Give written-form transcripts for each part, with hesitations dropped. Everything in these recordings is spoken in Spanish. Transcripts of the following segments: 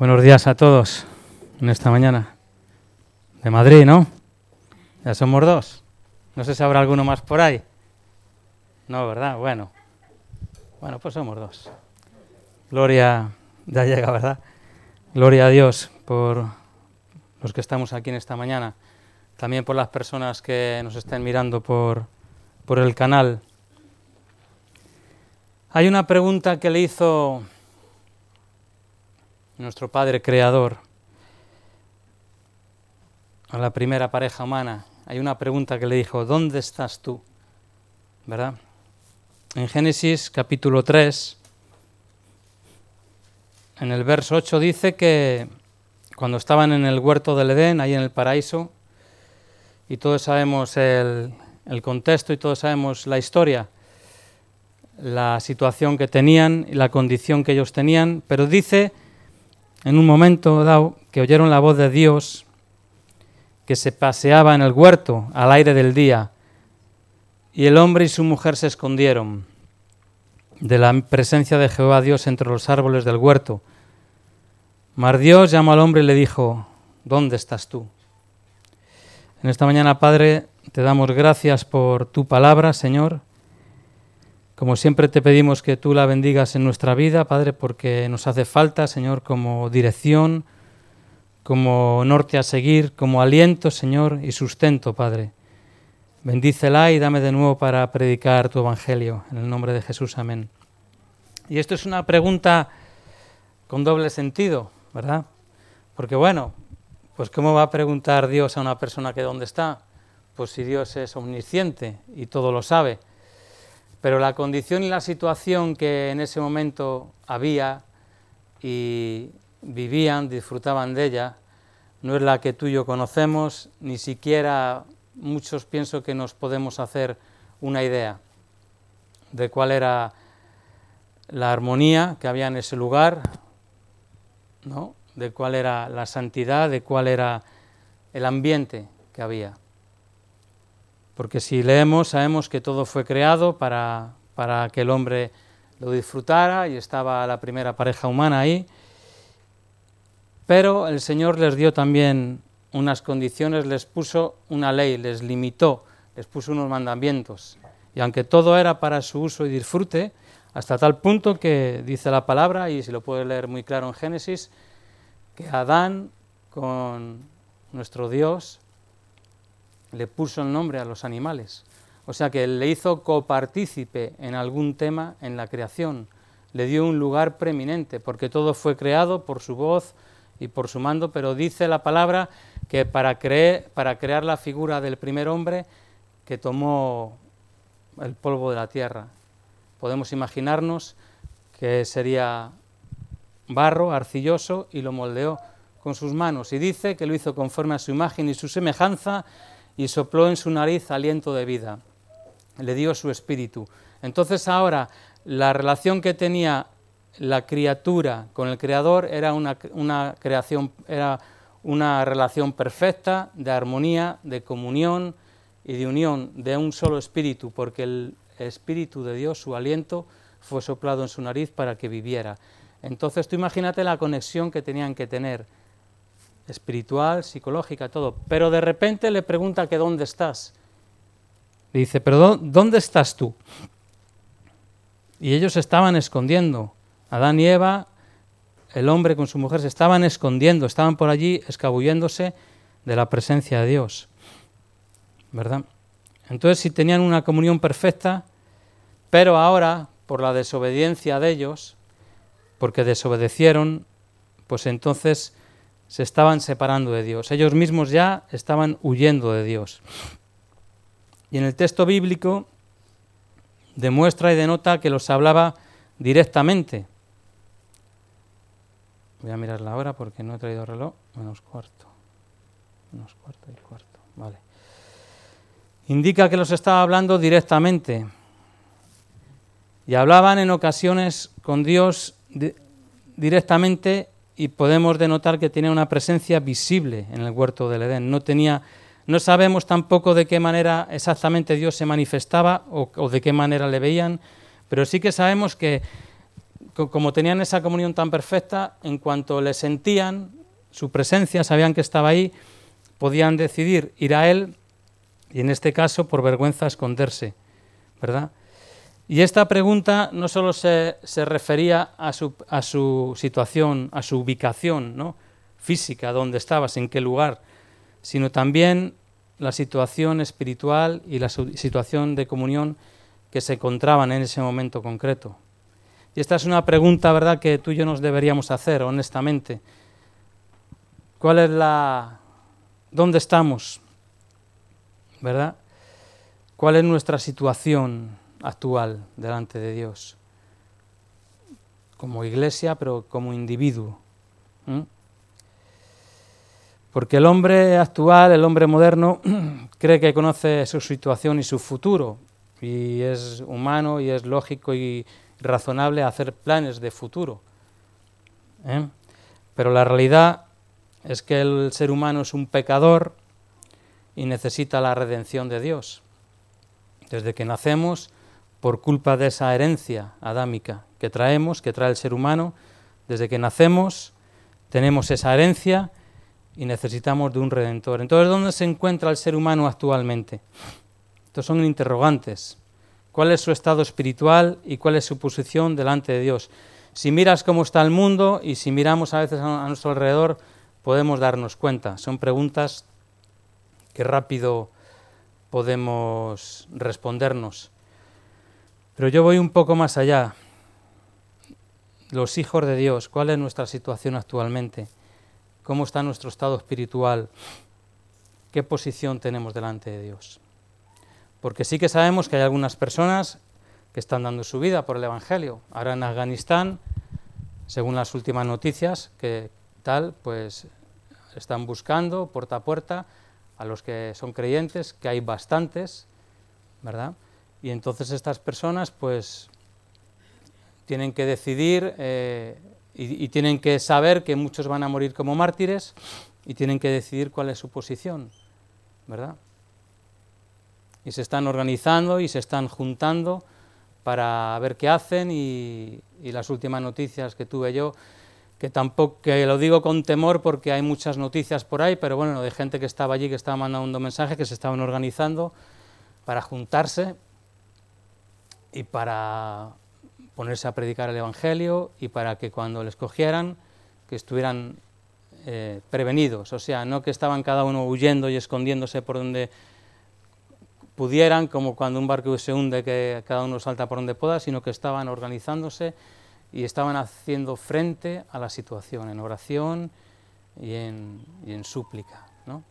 Buenos días a todos en esta mañana. De Madrid, ¿no? Ya somos dos. No sé si habrá alguno más por ahí. No, ¿verdad? Bueno, pues somos dos. Gloria, ya llega, ¿verdad? Gloria a Dios por los que estamos aquí en esta mañana. También por las personas que nos estén mirando por el canal. Hay una pregunta que le hizo nuestro Padre Creador a la primera pareja humana. Hay una pregunta que le dijo: ¿dónde estás tú? ¿Verdad? En Génesis capítulo 3, en el verso 8 dice que cuando estaban en el huerto del Edén, ahí en el paraíso, y todos sabemos el contexto y todos sabemos la historia, la situación que tenían y la condición que ellos tenían, pero dice en un momento dado que oyeron la voz de Dios que se paseaba en el huerto al aire del día, y el hombre y su mujer se escondieron de la presencia de Jehová Dios entre los árboles del huerto. Mas Dios llamó al hombre y le dijo: ¿dónde estás tú? En esta mañana, Padre, te damos gracias por tu palabra, Señor. Como siempre te pedimos que tú la bendigas en nuestra vida, Padre, porque nos hace falta, Señor, como dirección, como norte a seguir, como aliento, Señor, y sustento, Padre. Bendícela y dame de nuevo para predicar tu evangelio. En el nombre de Jesús, amén. Y esto es una pregunta con doble sentido, ¿verdad? Porque bueno, pues ¿cómo va a preguntar Dios a una persona que dónde está? Pues si Dios es omnisciente y todo lo sabe. Pero la condición y la situación que en ese momento había y vivían, disfrutaban de ella, no es la que tú y yo conocemos, ni siquiera muchos pienso que nos podemos hacer una idea de cuál era la armonía que había en ese lugar, ¿no? De cuál era la santidad, de cuál era el ambiente que había. Porque si leemos, sabemos que todo fue creado para que el hombre lo disfrutara, y estaba la primera pareja humana ahí. Pero el Señor les dio también unas condiciones, les puso una ley, les limitó, les puso unos mandamientos. Y aunque todo era para su uso y disfrute, hasta tal punto que dice la palabra, y si lo puede leer muy claro en Génesis, que Adán, con nuestro Dios, le puso el nombre a los animales. O sea que le hizo copartícipe en algún tema en la creación, le dio un lugar preeminente, porque todo fue creado por su voz y por su mando, pero dice la palabra que para crear la figura del primer hombre, que tomó el polvo de la tierra. Podemos imaginarnos que sería barro arcilloso y lo moldeó con sus manos, y dice que lo hizo conforme a su imagen y su semejanza, y sopló en su nariz aliento de vida, le dio su espíritu. Entonces ahora la relación que tenía la criatura con el Creador era una relación perfecta, de armonía, de comunión y de unión, de un solo espíritu, porque el Espíritu de Dios, su aliento, fue soplado en su nariz para que viviera. Entonces tú imagínate la conexión que tenían que tener, espiritual, psicológica, todo. Pero de repente le pregunta que ¿dónde estás? Le dice: ¿pero dónde estás tú? Y ellos se estaban escondiendo. Adán y Eva, el hombre con su mujer, se estaban escondiendo, estaban por allí escabulléndose de la presencia de Dios, ¿verdad? Entonces, si tenían una comunión perfecta, pero ahora, por la desobediencia de ellos, porque desobedecieron, pues entonces se estaban separando de Dios. Ellos mismos ya estaban huyendo de Dios. Y en el texto bíblico demuestra y denota que los hablaba directamente. Voy a mirar la hora porque no he traído reloj. Menos cuarto y cuarto. Vale. Indica que los estaba hablando directamente. Y hablaban en ocasiones con Dios directamente, y podemos denotar que tenía una presencia visible en el huerto del Edén. No sabemos tampoco de qué manera exactamente Dios se manifestaba o de qué manera le veían, pero sí que sabemos que como tenían esa comunión tan perfecta, en cuanto le sentían, su presencia, sabían que estaba ahí, podían decidir ir a Él y en este caso por vergüenza esconderse, ¿verdad? Y esta pregunta no solo se refería a su situación, a su ubicación, ¿no?, física, dónde estabas, en qué lugar, sino también la situación espiritual y la situación de comunión que se encontraban en ese momento concreto. Y esta es una pregunta, ¿verdad?, que tú y yo nos deberíamos hacer, honestamente. ¿Dónde estamos? ¿Verdad? ¿Cuál es nuestra situación actual delante de Dios? Como iglesia, pero como individuo. Porque el hombre actual, el hombre moderno, cree que conoce su situación y su futuro, y es humano y es lógico y razonable hacer planes de futuro. Pero la realidad es que el ser humano es un pecador y necesita la redención de Dios. Desde que nacemos, por culpa de esa herencia adámica que trae el ser humano, desde que nacemos tenemos esa herencia y necesitamos de un redentor. Entonces, ¿dónde se encuentra el ser humano actualmente? Estos son interrogantes. ¿Cuál es su estado espiritual y cuál es su posición delante de Dios? Si miras cómo está el mundo y si miramos a veces a nuestro alrededor, podemos darnos cuenta. Son preguntas que rápido podemos respondernos. Pero yo voy un poco más allá. Los hijos de Dios, ¿cuál es nuestra situación actualmente? ¿Cómo está nuestro estado espiritual? ¿Qué posición tenemos delante de Dios? Porque sí que sabemos que hay algunas personas que están dando su vida por el Evangelio. Ahora en Afganistán, según las últimas noticias, pues están buscando puerta a puerta a los que son creyentes, que hay bastantes, ¿verdad? Y entonces estas personas pues tienen que decidir y tienen que saber que muchos van a morir como mártires y tienen que decidir cuál es su posición, ¿verdad? Y se están organizando y se están juntando para ver qué hacen y las últimas noticias que tuve yo, que lo digo con temor porque hay muchas noticias por ahí, pero bueno, de gente que estaba allí, que estaba mandando mensajes, que se estaban organizando para juntarse y para ponerse a predicar el Evangelio y para que cuando les cogieran, que estuvieran prevenidos, o sea, no que estaban cada uno huyendo y escondiéndose por donde pudieran, como cuando un barco se hunde, que cada uno salta por donde pueda, sino que estaban organizándose y estaban haciendo frente a la situación en oración y en súplica, ¿no?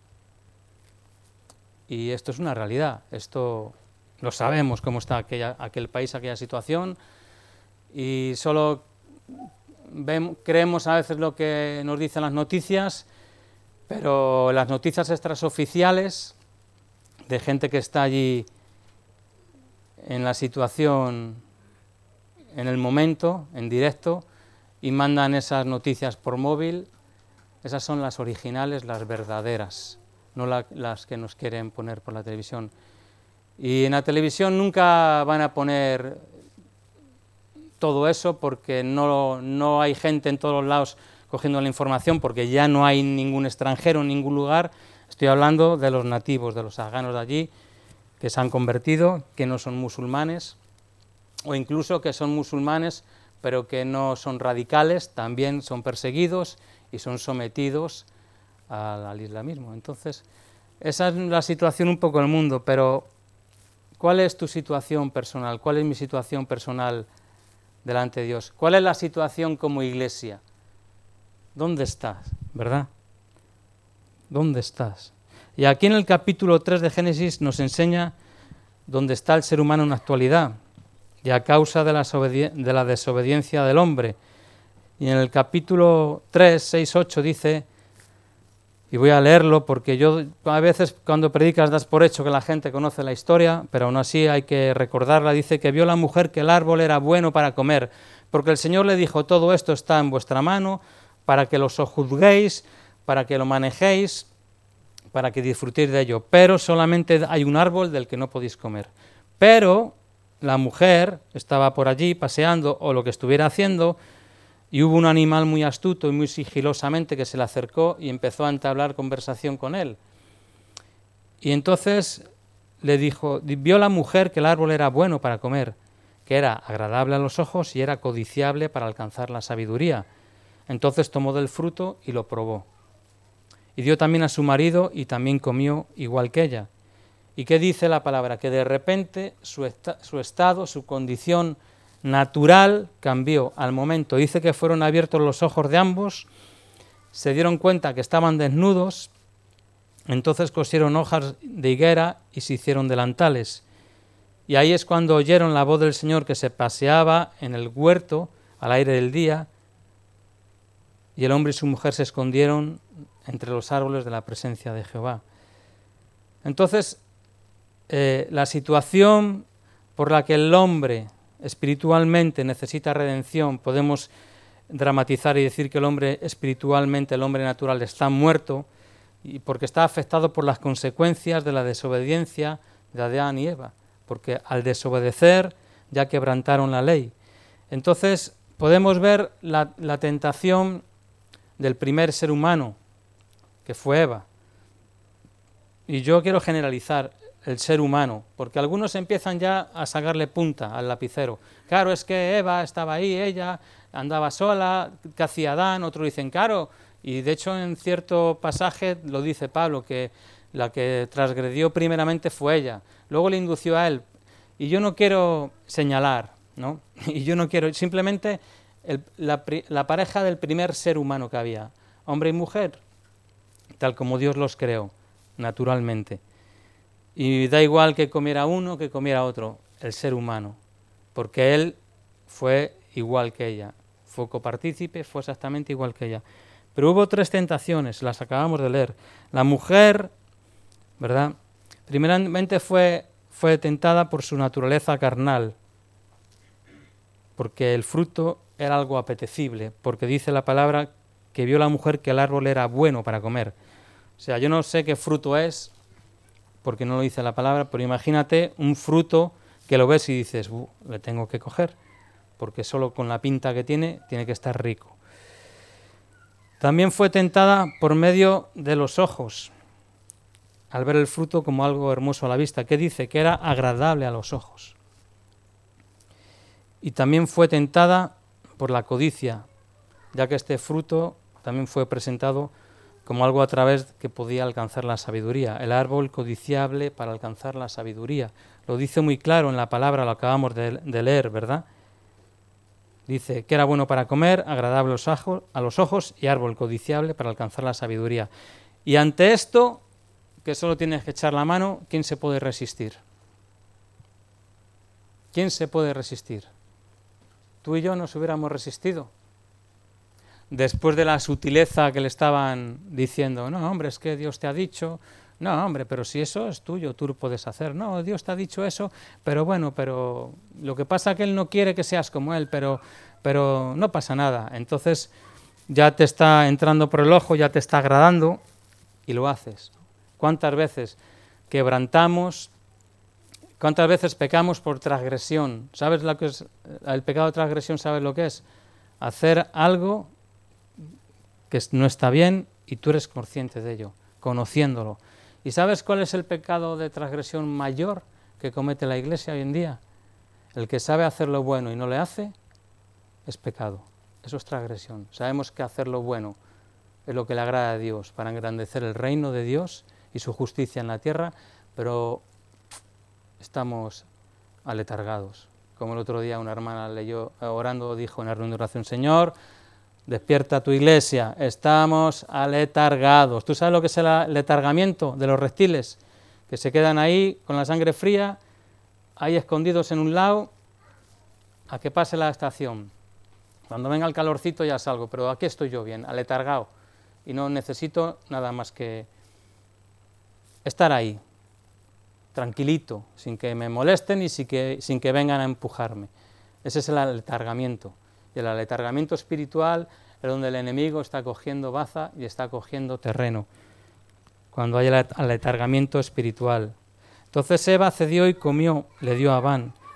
Y esto es una realidad, esto lo sabemos cómo está aquel país, aquella situación, y solo creemos a veces lo que nos dicen las noticias, pero las noticias extraoficiales de gente que está allí en la situación, en el momento, en directo, y mandan esas noticias por móvil, esas son las originales, las verdaderas, no las que nos quieren poner por la televisión. Y en la televisión nunca van a poner todo eso porque no hay gente en todos lados cogiendo la información, porque ya no hay ningún extranjero en ningún lugar. Estoy hablando de los nativos, de los afganos de allí, que se han convertido, que no son musulmanes, o incluso que son musulmanes, pero que no son radicales, también son perseguidos y son sometidos al islamismo. Entonces, esa es la situación un poco del mundo, pero ¿cuál es tu situación personal? ¿Cuál es mi situación personal delante de Dios? ¿Cuál es la situación como iglesia? ¿Dónde estás? ¿Verdad? ¿Dónde estás? Y aquí en el capítulo 3 de Génesis nos enseña dónde está el ser humano en la actualidad y a causa de la desobediencia del hombre. Y en el capítulo 3, 6, 8 dice, y voy a leerlo porque yo a veces cuando predicas das por hecho que la gente conoce la historia, pero aún así hay que recordarla. Dice que vio la mujer que el árbol era bueno para comer, porque el Señor le dijo, todo esto está en vuestra mano, para que lo sojuzguéis, para que lo manejéis, para que disfrutéis de ello, pero solamente hay un árbol del que no podéis comer. Pero la mujer estaba por allí paseando o lo que estuviera haciendo y hubo un animal muy astuto y muy sigilosamente que se le acercó y empezó a entablar conversación con él. Y entonces le dijo, vio la mujer que el árbol era bueno para comer, que era agradable a los ojos y era codiciable para alcanzar la sabiduría. Entonces tomó del fruto y lo probó. Y dio también a su marido y también comió igual que ella. ¿Y qué dice la palabra? Que de repente su estado, su condición natural cambió al momento. Dice que fueron abiertos los ojos de ambos, se dieron cuenta que estaban desnudos, entonces cosieron hojas de higuera y se hicieron delantales. Y ahí es cuando oyeron la voz del Señor que se paseaba en el huerto al aire del día, y el hombre y su mujer se escondieron entre los árboles de la presencia de Jehová. Entonces, la situación por la que el hombre espiritualmente necesita redención, podemos dramatizar y decir que el hombre espiritualmente, el hombre natural, está muerto, y porque está afectado por las consecuencias de la desobediencia de Adán y Eva, porque al desobedecer ya quebrantaron la ley. Entonces podemos ver la tentación del primer ser humano, que fue Eva. Y yo quiero generalizar el ser humano, porque algunos empiezan ya a sacarle punta al lapicero. Claro, es que Eva estaba ahí, ella andaba sola, ¿qué hacía Adán? Otros dicen, claro, y de hecho en cierto pasaje lo dice Pablo, que la que transgredió primeramente fue ella, luego le indució a él. Y yo no quiero señalar, ¿no? Y yo no quiero, simplemente la pareja del primer ser humano que había, hombre y mujer, tal como Dios los creó, naturalmente. Y da igual que comiera uno que comiera otro, el ser humano, porque él fue igual que ella, fue copartícipe, fue exactamente igual que ella. Pero hubo 3 tentaciones, las acabamos de leer. La mujer, ¿verdad? Primeramente fue tentada por su naturaleza carnal, porque el fruto era algo apetecible, porque dice la palabra que vio la mujer que el árbol era bueno para comer. O sea, yo no sé qué fruto es, porque no lo dice la palabra, pero imagínate un fruto que lo ves y dices, le tengo que coger, porque solo con la pinta que tiene que estar rico. También fue tentada por medio de los ojos, al ver el fruto como algo hermoso a la vista. ¿Qué dice? Que era agradable a los ojos. Y también fue tentada por la codicia, ya que este fruto también fue presentado como algo a través que podía alcanzar la sabiduría, el árbol codiciable para alcanzar la sabiduría. Lo dice muy claro en la palabra, lo acabamos de leer, ¿verdad? Dice que era bueno para comer, agradable a los ojos y árbol codiciable para alcanzar la sabiduría. Y ante esto, que solo tienes que echar la mano, ¿quién se puede resistir? ¿Quién se puede resistir? Tú y yo nos hubiéramos resistido. Después de la sutileza que le estaban diciendo, no, hombre, es que Dios te ha dicho, no, hombre, pero si eso es tuyo, tú lo puedes hacer. No, Dios te ha dicho eso, pero bueno, pero lo que pasa es que Él no quiere que seas como Él, pero no pasa nada. Entonces ya te está entrando por el ojo, ya te está agradando y lo haces. ¿Cuántas veces quebrantamos? ¿Cuántas veces pecamos por transgresión? ¿Sabes lo que es el pecado de transgresión? ¿Sabes lo que es? Hacer algo que no está bien y tú eres consciente de ello, conociéndolo. ¿Y sabes cuál es el pecado de transgresión mayor que comete la Iglesia hoy en día? El que sabe hacer lo bueno y no le hace, es pecado. Eso es transgresión. Sabemos que hacer lo bueno es lo que le agrada a Dios, para engrandecer el reino de Dios y su justicia en la tierra, pero estamos aletargados. Como el otro día una hermana leyó, orando, dijo en la reunión de oración, Señor, despierta tu iglesia, estamos aletargados. ¿Tú sabes lo que es el letargamiento de los reptiles? Que se quedan ahí con la sangre fría, ahí escondidos en un lado, a que pase la estación. Cuando venga el calorcito ya salgo, pero aquí estoy yo bien, aletargado, y no necesito nada más que estar ahí, tranquilito, sin que me molesten y sin que vengan a empujarme. Ese es el aletargamiento. Y el aletargamiento espiritual es donde el enemigo está cogiendo baza y está cogiendo terreno, cuando hay el aletargamiento espiritual. Entonces Eva cedió y comió, le dio a Adán.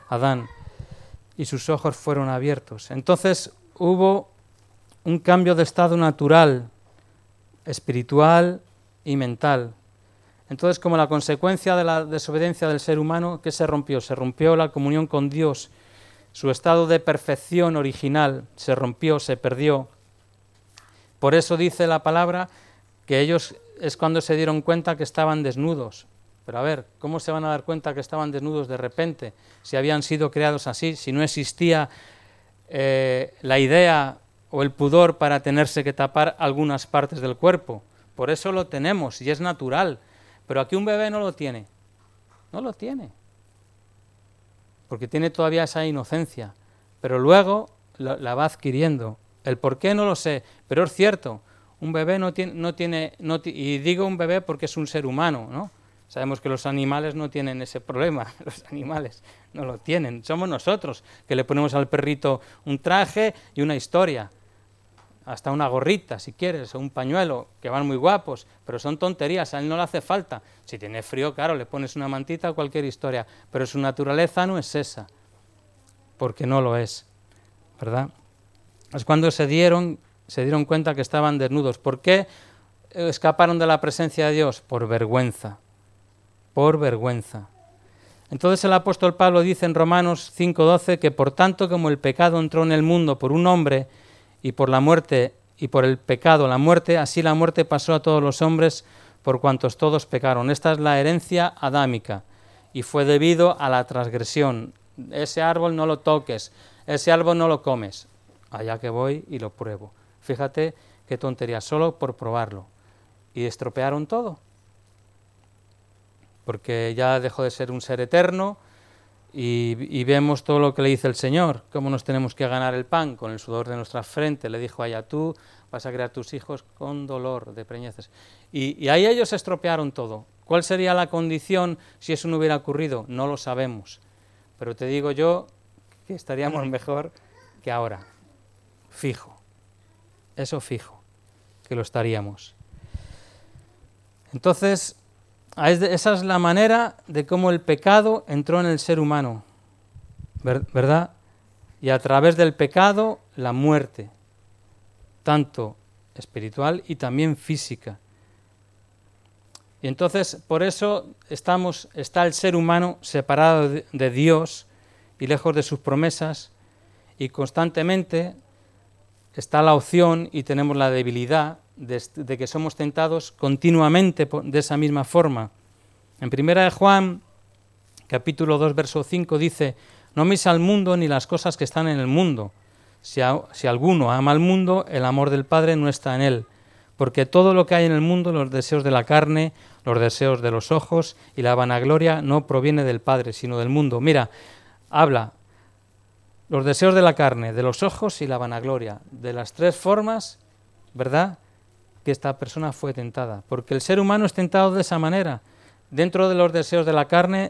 Adán, y sus ojos fueron abiertos. Entonces hubo un cambio de estado natural, espiritual y mental. Entonces, como la consecuencia de la desobediencia del ser humano, ¿qué se rompió? Se rompió la comunión con Dios, su estado de perfección original se rompió, se perdió. Por eso dice la palabra que ellos es cuando se dieron cuenta que estaban desnudos. Pero a ver, ¿cómo se van a dar cuenta que estaban desnudos de repente? Si habían sido creados así, si no existía la idea o el pudor para tenerse que tapar algunas partes del cuerpo. Por eso lo tenemos y es natural. Pero aquí un bebé no lo tiene. No lo tiene. Porque tiene todavía esa inocencia. Pero luego la va adquiriendo. El por qué no lo sé, pero es cierto. Un bebé no tiene, y digo un bebé porque es un ser humano, ¿no? Sabemos que los animales no tienen ese problema, los animales no lo tienen. Somos nosotros que le ponemos al perrito un traje y una historia. Hasta una gorrita, si quieres, o un pañuelo, que van muy guapos, pero son tonterías, a él no le hace falta. Si tiene frío, claro, le pones una mantita o cualquier historia, pero su naturaleza no es esa, porque no lo es, ¿verdad? Es cuando se dieron cuenta que estaban desnudos. ¿Por qué escaparon de la presencia de Dios? Por vergüenza, por vergüenza. Entonces el apóstol Pablo dice en Romanos 5:12 que por tanto como el pecado entró en el mundo por un hombre, y por la muerte, y por el pecado la muerte, así la muerte pasó a todos los hombres por cuantos todos pecaron. Esta es la herencia adámica y fue debido a la transgresión. Ese árbol no lo toques, ese árbol no lo comes. Allá que voy y lo pruebo. Fíjate qué tontería, solo por probarlo. Y estropearon todo. Porque ya dejó de ser un ser eterno. Y vemos todo lo que le dice el Señor, cómo nos tenemos que ganar el pan con el sudor de nuestra frente. Le dijo allá, tú vas a criar tus hijos con dolor de preñeces. Y ahí ellos estropearon todo. ¿Cuál sería la condición si eso no hubiera ocurrido? No lo sabemos. Pero te digo yo que estaríamos mejor que ahora. Fijo. Eso fijo, que lo estaríamos. Entonces, esa es la manera de cómo el pecado entró en el ser humano, ¿verdad? Y a través del pecado, la muerte, tanto espiritual y también física. Y entonces, por eso está el ser humano separado de Dios y lejos de sus promesas, y constantemente está la opción y tenemos la debilidad de que somos tentados continuamente de esa misma forma. En 1 Juan, capítulo 2, verso 5, dice, no améis al mundo ni las cosas que están en el mundo. Si alguno ama al mundo, el amor del Padre no está en él. Porque todo lo que hay en el mundo, los deseos de la carne, los deseos de los ojos y la vanagloria, no proviene del Padre, sino del mundo. Mira, habla los deseos de la carne, de los ojos y la vanagloria, de las tres formas, ¿verdad?, que esta persona fue tentada. Porque el ser humano es tentado de esa manera. Dentro de los deseos de la carne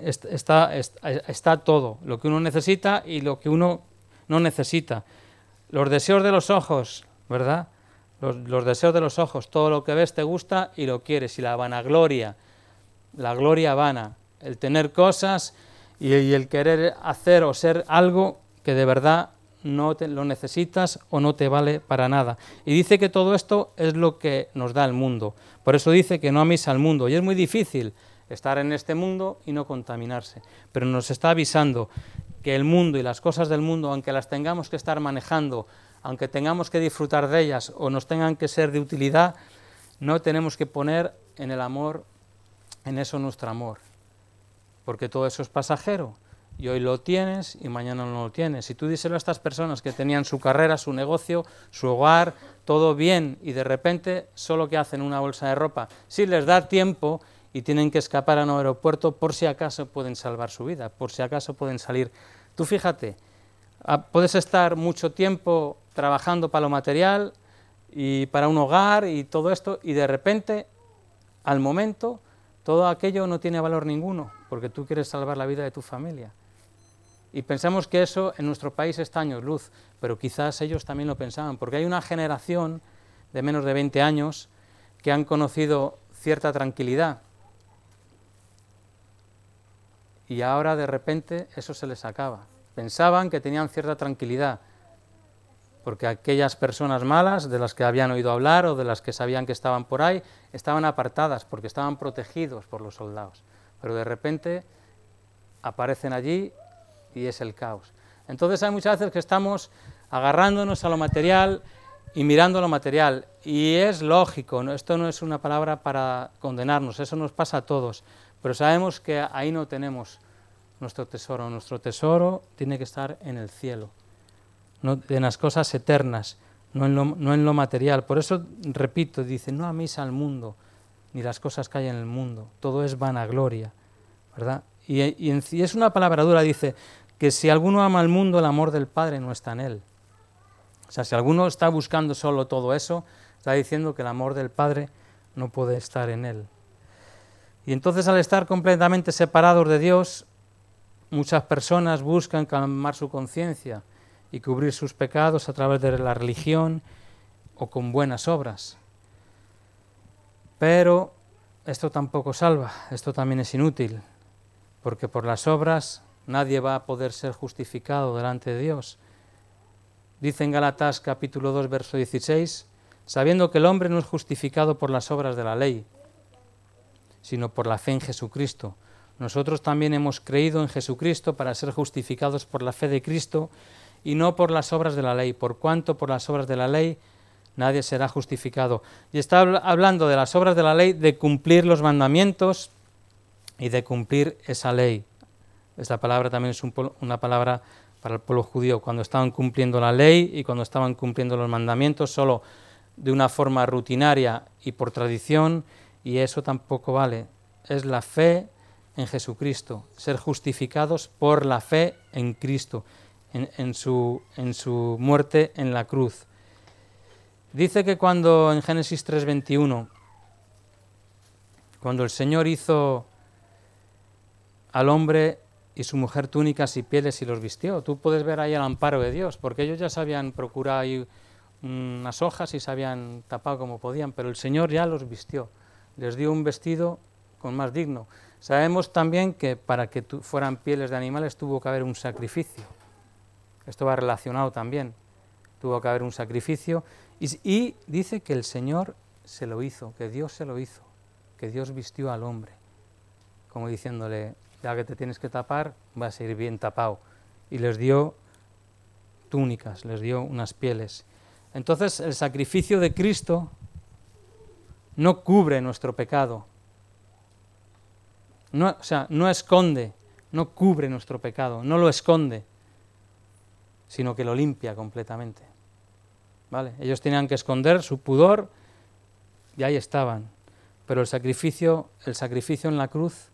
está todo, lo que uno necesita y lo que uno no necesita. Los deseos de los ojos, ¿verdad? Los deseos de los ojos, todo lo que ves te gusta y lo quieres. Y la vanagloria, la gloria vana, el tener cosas y el querer hacer o ser algo que de verdad no lo necesitas o no te vale para nada. Y dice que todo esto es lo que nos da el mundo. Por eso dice que no améis al mundo. Y es muy difícil estar en este mundo y no contaminarse. Pero nos está avisando que el mundo y las cosas del mundo, aunque las tengamos que estar manejando, aunque tengamos que disfrutar de ellas o nos tengan que ser de utilidad, no tenemos que poner en el amor, en eso nuestro amor. Porque todo eso es pasajero. Y hoy lo tienes y mañana no lo tienes. Si tú díselo a estas personas que tenían su carrera, su negocio, su hogar, todo bien, y de repente solo que hacen una bolsa de ropa, si les da tiempo y tienen que escapar a un aeropuerto, por si acaso pueden salvar su vida, por si acaso pueden salir. Tú fíjate, puedes estar mucho tiempo trabajando para lo material y para un hogar y todo esto, y de repente, al momento, todo aquello no tiene valor ninguno, porque tú quieres salvar la vida de tu familia. Y pensamos que eso en nuestro país está años luz, pero quizás ellos también lo pensaban, porque hay una generación de menos de 20 años que han conocido cierta tranquilidad. y ahora de repente eso se les acaba. Pensaban que tenían cierta tranquilidad, porque aquellas personas malas de las que habían oído hablar o de las que sabían que estaban por ahí, estaban apartadas porque estaban protegidos por los soldados. Pero de repente aparecen allí y es el caos. Entonces hay muchas veces que estamos agarrándonos a lo material y mirando lo material, y es lógico, ¿no? Esto no es una palabra para condenarnos, eso nos pasa a todos, pero sabemos que ahí no tenemos nuestro tesoro tiene que estar en el cielo, no, en las cosas eternas, no en lo material. Por eso, repito, dice, no améis al mundo, ni las cosas que hay en el mundo, todo es vanagloria, ¿verdad? Y es una palabra dura, dice, que si alguno ama al mundo, el amor del Padre no está en él. O sea, si alguno está buscando solo todo eso, está diciendo que el amor del Padre no puede estar en él. Y entonces, al estar completamente separados de Dios, muchas personas buscan calmar su conciencia y cubrir sus pecados a través de la religión o con buenas obras. Pero esto tampoco salva, esto también es inútil, porque por las obras nadie va a poder ser justificado delante de Dios. Dice en Gálatas capítulo 2, verso 16, sabiendo que el hombre no es justificado por las obras de la ley, sino por la fe en Jesucristo. Nosotros también hemos creído en Jesucristo para ser justificados por la fe de Cristo y no por las obras de la ley, por cuanto por las obras de la ley nadie será justificado. Y está hablando de las obras de la ley, de cumplir los mandamientos y de cumplir esa ley. Esta palabra también es una palabra para el pueblo judío, cuando estaban cumpliendo la ley y cuando estaban cumpliendo los mandamientos solo de una forma rutinaria y por tradición, y eso tampoco vale. Es la fe en Jesucristo, ser justificados por la fe en Cristo, en su muerte en la cruz. Dice que cuando en Génesis 3:21, cuando el Señor hizo al hombre y su mujer túnicas y pieles y los vistió, tú puedes ver ahí el amparo de Dios, porque ellos ya se habían procurado ahí unas hojas y se habían tapado como podían, pero el Señor ya los vistió, les dio un vestido con más digno. Sabemos también que para que fueran pieles de animales tuvo que haber un sacrificio. Esto va relacionado también. Tuvo que haber un sacrificio y dice que el Señor se lo hizo, que Dios se lo hizo, que Dios vistió al hombre, como diciéndole, ya que te tienes que tapar, vas a ir bien tapado. Y les dio túnicas, les dio unas pieles. Entonces el sacrificio de Cristo no cubre nuestro pecado. No esconde, no cubre nuestro pecado, no lo esconde, sino que lo limpia completamente. ¿Vale? Ellos tenían que esconder su pudor y ahí estaban. Pero el sacrificio en la cruz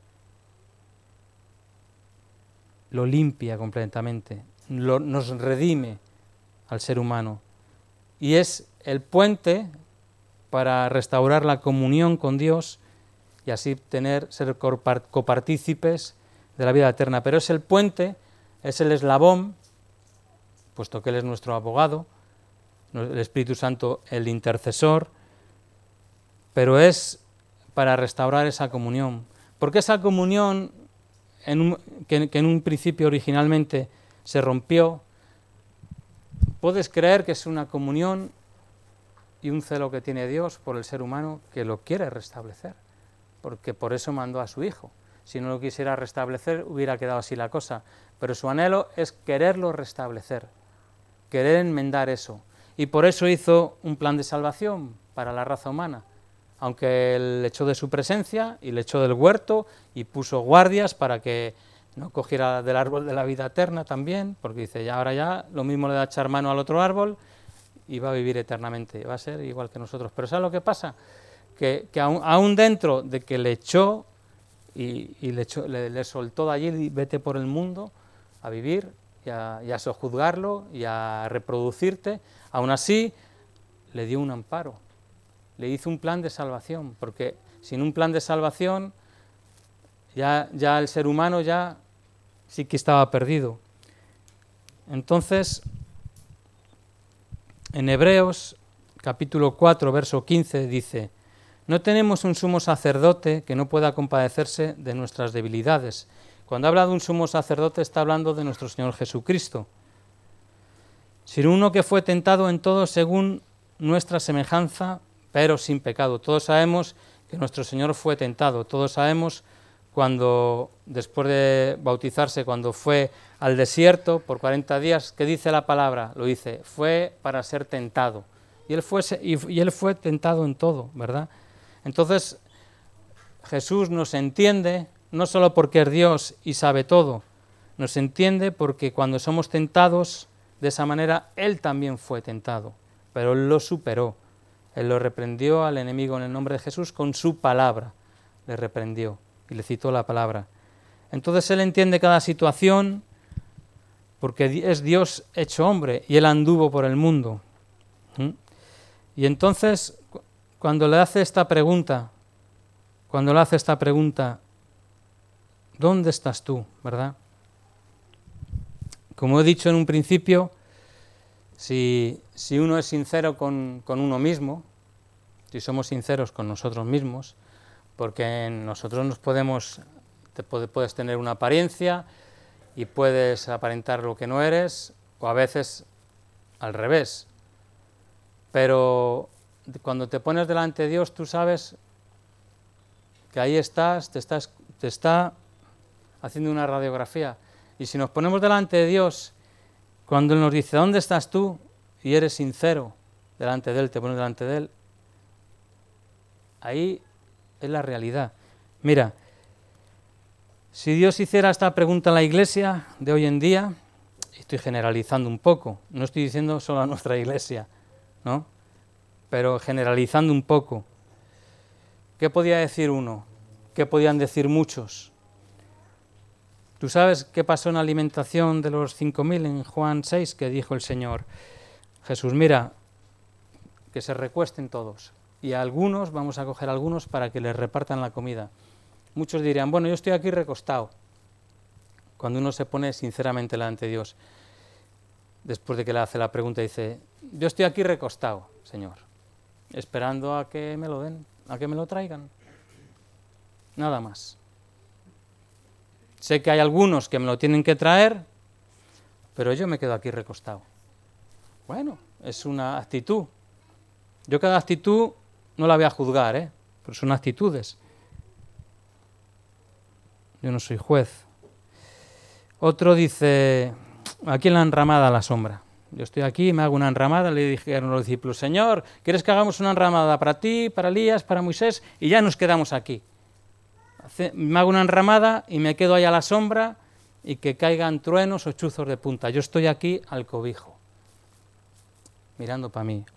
lo limpia completamente, nos redime al ser humano. Y es el puente para restaurar la comunión con Dios y así ser copartícipes de la vida eterna. Pero es el puente, es el eslabón, puesto que Él es nuestro abogado, el Espíritu Santo el intercesor, pero es para restaurar esa comunión. Porque esa comunión que en un principio originalmente se rompió, puedes creer que es una comunión y un celo que tiene Dios por el ser humano que lo quiere restablecer, porque por eso mandó a su Hijo. Si no lo quisiera restablecer, hubiera quedado así la cosa, pero su anhelo es quererlo restablecer, querer enmendar eso, y por eso hizo un plan de salvación para la raza humana, aunque le echó de su presencia y le echó del huerto y puso guardias para que no cogiera del árbol de la vida eterna también, porque dice, ya ahora ya lo mismo le da echar mano al otro árbol y va a vivir eternamente, va a ser igual que nosotros. Pero ¿sabes lo que pasa? Que aún dentro de que le echó y le soltó de allí y vete por el mundo a vivir y a sojuzgarlo y a reproducirte, aún así le dio un amparo. Le hizo un plan de salvación, porque sin un plan de salvación ya el ser humano ya sí que estaba perdido. Entonces, en Hebreos capítulo 4, verso 15 dice, no tenemos un sumo sacerdote que no pueda compadecerse de nuestras debilidades, Cuando habla de un sumo sacerdote está hablando de nuestro Señor Jesucristo. Sino uno que fue tentado en todo según nuestra semejanza, pero sin pecado. Todos sabemos que nuestro Señor fue tentado. Todos sabemos cuando, después de bautizarse, cuando fue al desierto por 40 días, ¿qué dice la palabra? Lo dice, fue para ser tentado. Y él fue tentado en todo, ¿verdad? Entonces, Jesús nos entiende, no solo porque es Dios y sabe todo, nos entiende porque cuando somos tentados de esa manera, Él también fue tentado, pero Él lo superó. Él lo reprendió al enemigo en el nombre de Jesús con su palabra, le reprendió y le citó la palabra. Entonces Él entiende cada situación porque es Dios hecho hombre y Él anduvo por el mundo. Y entonces, cuando le hace esta pregunta, ¿dónde estás tú? ¿Verdad? Como he dicho en un principio, si uno es sincero con uno mismo, si somos sinceros con nosotros mismos, porque en nosotros puedes tener una apariencia y puedes aparentar lo que no eres, o a veces al revés. Pero cuando te pones delante de Dios, tú sabes que ahí te está haciendo una radiografía. Y si nos ponemos delante de Dios, cuando Él nos dice, ¿dónde estás tú? Y eres sincero delante de Él, te pones delante de Él, ahí es la realidad. Mira, si Dios hiciera esta pregunta en la iglesia de hoy en día, estoy generalizando un poco, no estoy diciendo solo a nuestra iglesia, ¿no? Pero generalizando un poco, ¿qué podía decir uno? ¿Qué podían decir muchos? ¿Tú sabes qué pasó en la alimentación de los 5.000 en Juan 6? Que dijo el Señor, Jesús, mira, que se recuesten todos. Y a algunos, vamos a coger a algunos para que les repartan la comida. Muchos dirían, bueno, yo estoy aquí recostado. Cuando uno se pone sinceramente delante de Dios, después de que le hace la pregunta, dice, yo estoy aquí recostado, Señor, esperando a que me lo den, a que me lo traigan. Nada más. Sé que hay algunos que me lo tienen que traer, pero yo me quedo aquí recostado. Bueno, es una actitud. Yo cada actitud no la voy a juzgar, pero son actitudes. Yo no soy juez. Otro dice, aquí en la enramada a la sombra. Yo estoy aquí, me hago una enramada, le dijeron los discípulos, Señor, ¿quieres que hagamos una enramada para ti, para Elías, para Moisés? Y ya nos quedamos aquí. Me hago una enramada y me quedo ahí a la sombra y que caigan truenos o chuzos de punta. Yo estoy aquí al cobijo, mirando para mí.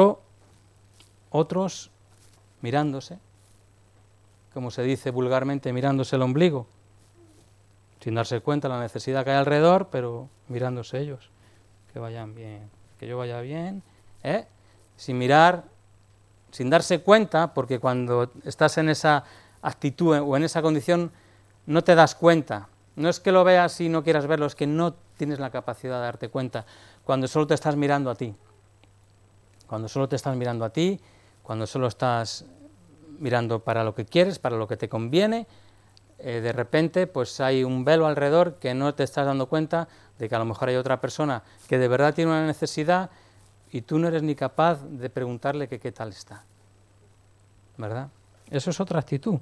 Otros mirándose, como se dice vulgarmente, mirándose el ombligo, sin darse cuenta de la necesidad que hay alrededor, pero mirándose ellos, que vayan bien, que yo vaya bien, sin mirar, sin darse cuenta, porque cuando estás en esa actitud o en esa condición no te das cuenta. No es que lo veas y no quieras verlo, es que no tienes la capacidad de darte cuenta cuando solo te estás mirando a ti. Cuando solo te estás mirando a ti, cuando solo estás mirando para lo que quieres, para lo que te conviene, de repente pues hay un velo alrededor que no te estás dando cuenta de que a lo mejor hay otra persona que de verdad tiene una necesidad y tú no eres ni capaz de preguntarle que qué tal está, ¿verdad? Eso es otra actitud.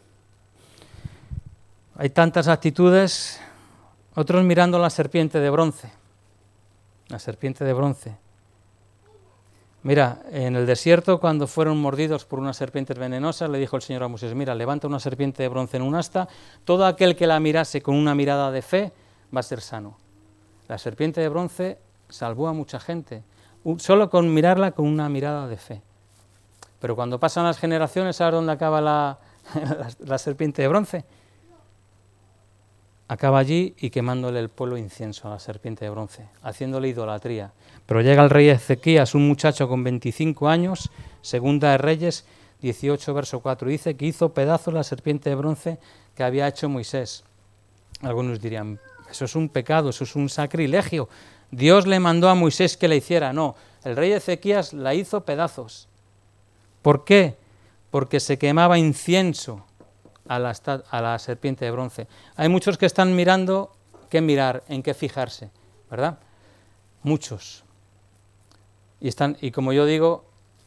Hay tantas actitudes, otros mirando la serpiente de bronce. La serpiente de bronce. Mira, en el desierto, cuando fueron mordidos por unas serpientes venenosas, le dijo el Señor a Moisés, mira, levanta una serpiente de bronce en un asta, todo aquel que la mirase con una mirada de fe va a ser sano. La serpiente de bronce salvó a mucha gente, solo con mirarla con una mirada de fe. Pero cuando pasan las generaciones, ¿sabes dónde acaba la serpiente de bronce? Acaba allí y quemándole el pueblo incienso a la serpiente de bronce, haciéndole idolatría. Pero llega el rey Ezequías, un muchacho con 25 años, Segunda de Reyes 18, verso 4, dice que hizo pedazos la serpiente de bronce que había hecho Moisés. Algunos dirían, eso es un pecado, eso es un sacrilegio. Dios le mandó a Moisés que la hiciera. No, el rey Ezequías la hizo pedazos. ¿Por qué? Porque se quemaba incienso a la serpiente de bronce. Hay muchos que están mirando qué mirar, en qué fijarse, ¿verdad? Muchos. Y como yo digo,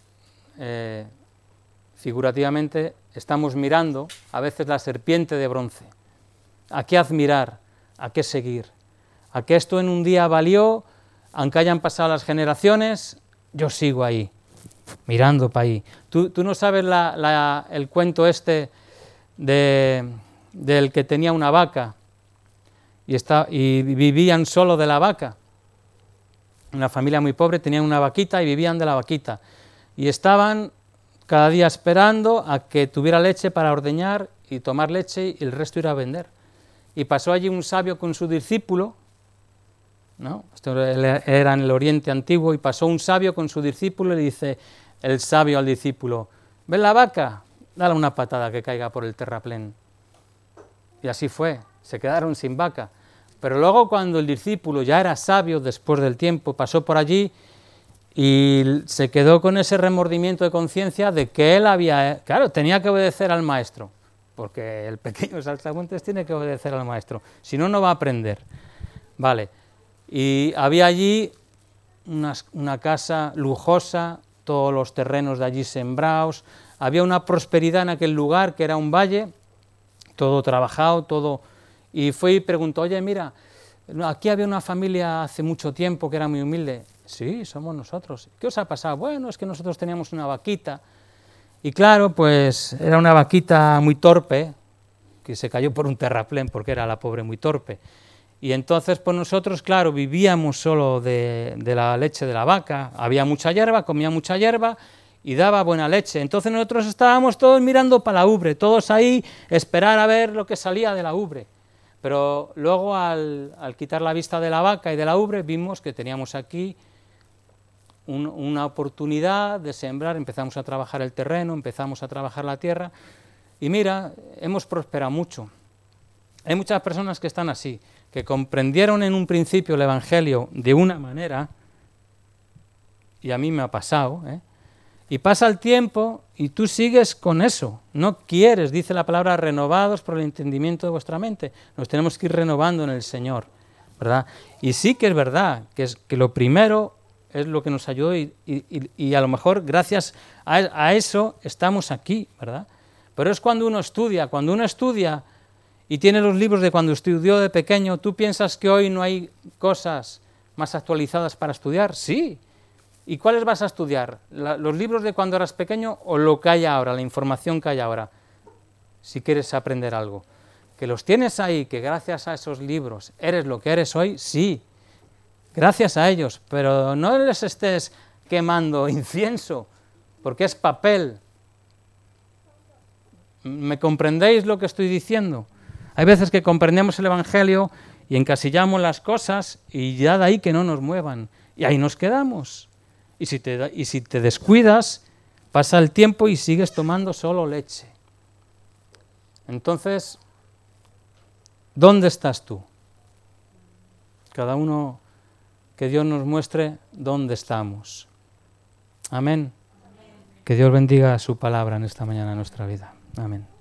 figurativamente, estamos mirando a veces la serpiente de bronce. ¿A qué admirar? ¿A qué seguir? ¿A qué esto en un día valió? Aunque hayan pasado las generaciones, yo sigo ahí, mirando para ahí. ¿Tú no sabes el cuento este del que tenía una vaca y vivían solo de la vaca? Una familia muy pobre, tenían una vaquita y vivían de la vaquita. Y estaban cada día esperando a que tuviera leche para ordeñar y tomar leche y el resto ir a vender. Y pasó allí un sabio con su discípulo, ¿no? Esto era en el Oriente Antiguo, y pasó un sabio con su discípulo y le dice el sabio al discípulo: ¿ves la vaca? Dale una patada que caiga por el terraplén. Y así fue, se quedaron sin vaca. Pero luego cuando el discípulo ya era sabio, después del tiempo, pasó por allí y se quedó con ese remordimiento de conciencia de que él tenía que obedecer al maestro, porque el pequeño saltamontes tiene que obedecer al maestro, si no, no va a aprender. Vale, y había allí una casa lujosa, todos los terrenos de allí sembrados, había una prosperidad en aquel lugar que era un valle, todo trabajado, todo. Y fue y preguntó: oye, mira, aquí había una familia hace mucho tiempo que era muy humilde. Sí, somos nosotros. ¿Qué os ha pasado? Bueno, es que nosotros teníamos una vaquita, y claro, pues era una vaquita muy torpe, que se cayó por un terraplén porque era la pobre muy torpe. Y entonces, pues nosotros, claro, vivíamos solo de la leche de la vaca, había mucha hierba, comía mucha hierba y daba buena leche. Entonces nosotros estábamos todos mirando para la ubre, todos ahí, esperar a ver lo que salía de la ubre. Pero luego al quitar la vista de la vaca y de la ubre, vimos que teníamos aquí una oportunidad de sembrar, empezamos a trabajar el terreno, empezamos a trabajar la tierra, y mira, hemos prosperado mucho. Hay muchas personas que están así, que comprendieron en un principio el Evangelio de una manera, y a mí me ha pasado, y pasa el tiempo y tú sigues con eso, no quieres, dice la palabra, renovados por el entendimiento de vuestra mente. Nos tenemos que ir renovando en el Señor, ¿verdad? Y sí que es verdad, que lo primero es lo que nos ayudó y a lo mejor gracias a eso estamos aquí, ¿verdad? Pero es cuando uno estudia y tiene los libros de cuando estudió de pequeño. ¿Tú piensas que hoy no hay cosas más actualizadas para estudiar? Sí. ¿Y cuáles vas a estudiar? ¿Los libros de cuando eras pequeño o lo que hay ahora, la información que hay ahora? Si quieres aprender algo. Que los tienes ahí, que gracias a esos libros eres lo que eres hoy, sí. Gracias a ellos, pero no les estés quemando incienso, porque es papel. ¿Me comprendéis lo que estoy diciendo? Hay veces que comprendemos el Evangelio y encasillamos las cosas y ya de ahí que no nos muevan. Y ahí nos quedamos. Y si te descuidas, pasa el tiempo y sigues tomando solo leche. Entonces, ¿dónde estás tú? Cada uno, que Dios nos muestre dónde estamos. Amén. Que Dios bendiga su palabra en esta mañana en nuestra vida. Amén.